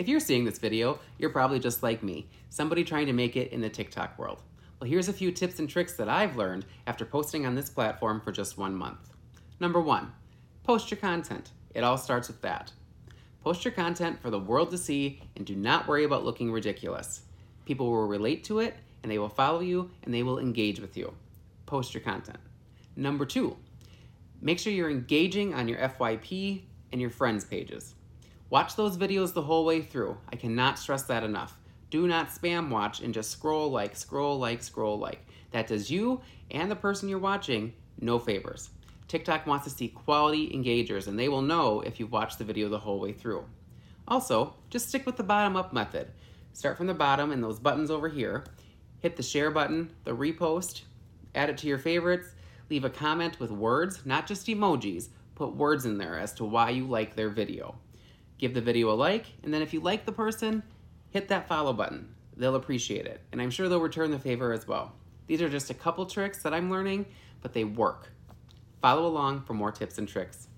If you're seeing this video, you're probably just like me, somebody trying to make it in the TikTok world. Well, here's a few tips and tricks that I've learned after posting on this platform for just 1 month. Number 1, post your content. It all starts with that. Post your content for the world to see and do not worry about looking ridiculous. People will relate to it and they will follow you and they will engage with you. Post your content. Number 2, make sure you're engaging on your FYP and your friends pages. Watch those videos the whole way through. I cannot stress that enough. Do not spam watch and just scroll like. That does you and the person you're watching no favors. TikTok wants to see quality engagers and they will know if you've watched the video the whole way through. Also, just stick with the bottom up method. Start from the bottom and those buttons over here. Hit the share button, the repost, add it to your favorites, leave a comment with words, not just emojis. Put words in there as to why you like their video. Give the video a like, and then if you like the person, hit that follow button. They'll appreciate it, and I'm sure they'll return the favor as well. These are just a couple tricks that I'm learning, but they work. Follow along for more tips and tricks.